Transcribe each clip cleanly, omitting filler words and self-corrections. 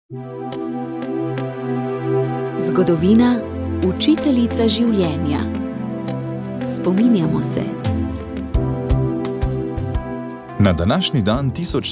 Zgodovina, učiteljica življenja. Spominjamo se. Na današnji dan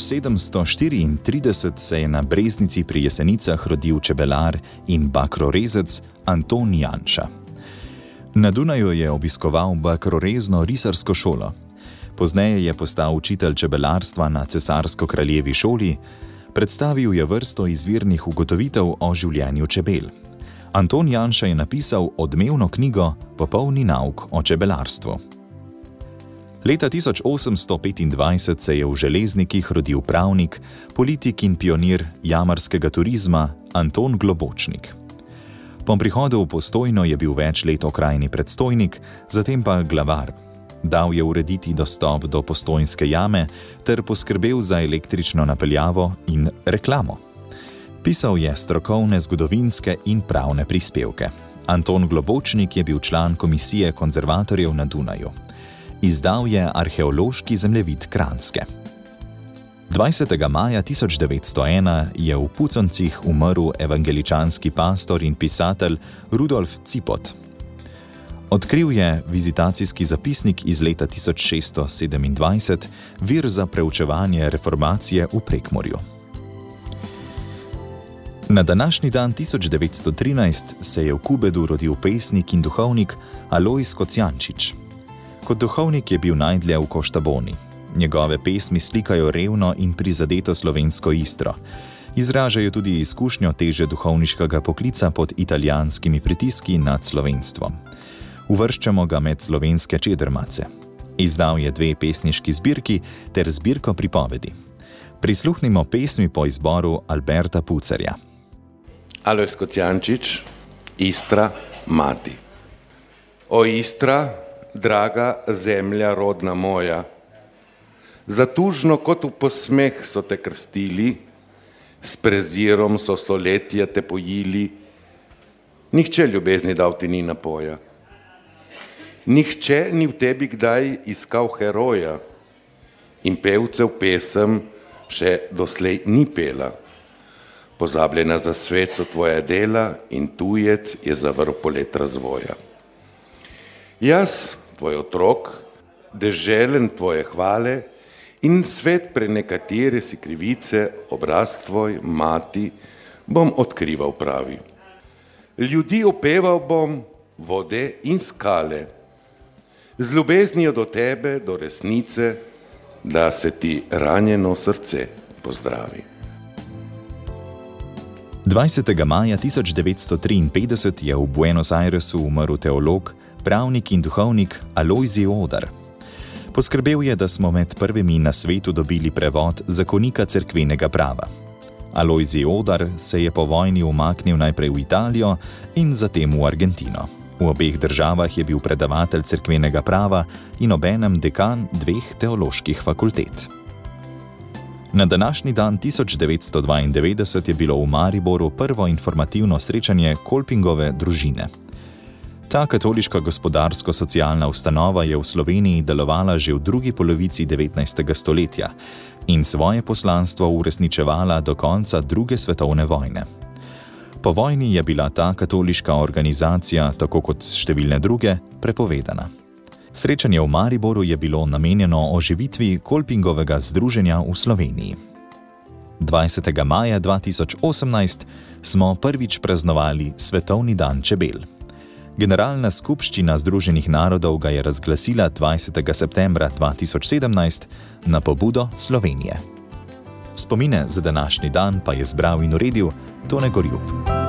1734 se je na Breznici pri Jesenicah rodil čebelar in bakrorezec Anton Janša. Na Dunaju je obiskoval bakrorezno risarsko šolo. Pozneje je postal učitelj čebelarstva na cesarsko-kraljevi šoli, predstavil je vrsto izvirnih ugotovitev o življenju čebel. Anton Janša je napisal odmevno knjigo Popolni nauk o čebelarstvu. Leta 1825 se je v Železnikih rodil pravnik, politik in pionir jamarskega turizma Anton Globočnik. Po prihodu v Postojno je bil več let okrajni predstojnik, zatem pa glavar. Dal je urediti dostop do Postojnske jame ter poskrbel za električno napeljavo in reklamo. Pisal je strokovne, zgodovinske in pravne prispevke. Anton Globočnik je bil član komisije konzervatorjev na Dunaju. Izdal je arheološki zemljevid Kranjske. 20. maja 1901 je v Puconcih umrl evangeličanski pastor in pisatelj Rudolf Cipot. Odkril je vizitacijski zapisnik iz leta 1627, vir za preučevanje reformacije v Prekmurju. Na današnji dan 1913 se je v Kubedu rodil pesnik in duhovnik Alojz Kocijančič. Kot duhovnik je bil najdlje v Koštaboni. Njegove pesmi slikajo revno in prizadeto slovensko Istro. Izražajo tudi izkušnjo teže duhovniškega poklica pod italijanskimi pritiski nad slovenstvom. Uvrščamo ga med slovenske čedermace. Izdal je 2 pesniški zbirki ter zbirko pripovedi. Prisluhnimo pesmi po izboru Alberta Pucerja. Alojz Kocijančič, Istra, mati. O Istra, draga zemlja rodna moja, zatužno kot v posmeh so te krstili, s prezirom so stoletja te pojili, nihče ljubezni dal ti ni napoja. Nihče ni v tebi kdaj iskal heroja in pevcev pesem še doslej ni pela. Pozabljena za svet so tvoja dela in tujec je zavrl polet razvoja. Jaz, tvoj otrok, deželen tvoje hvale in svet pre nekatere si krivice, obraz tvoj, mati, bom odkrival pravi. Ljudi opeval bom, vode in skale, z ljubeznijo do tebe, do resnice, da se ti ranjeno srce pozdravi. 20. maja 1953 je v Buenos Airesu umrl teolog, pravnik in duhovnik Alojzij Odar. Poskrbel je, da smo med prvimi na svetu dobili prevod zakonika cerkvenega prava. Alojzij Odar se je po vojni umaknil najprej v Italijo in zatem v Argentino. V obeh državah je bil predavatelj cerkvenega prava in obenem dekan 2 teoloških fakultet. Na današnji dan 1992 je bilo v Mariboru prvo informativno srečanje Kolpingove družine. Ta katoliška gospodarsko-socialna ustanova je v Sloveniji delovala že v drugi polovici 19. stoletja in svoje poslanstvo uresničevala do konca II. Svetovne vojne. Po vojni je bila ta katoliška organizacija, tako kot številne druge, prepovedana. Srečanje v Mariboru je bilo namenjeno oživitvi Kolpingovega združenja v Sloveniji. 20. maja 2018 smo prvič praznovali Svetovni dan čebel. Generalna skupščina Združenih narodov ga je razglasila 20. septembra 2017 na pobudo Slovenije. Spomine za današnji dan pa je zbral in uredil Tone Gorjup.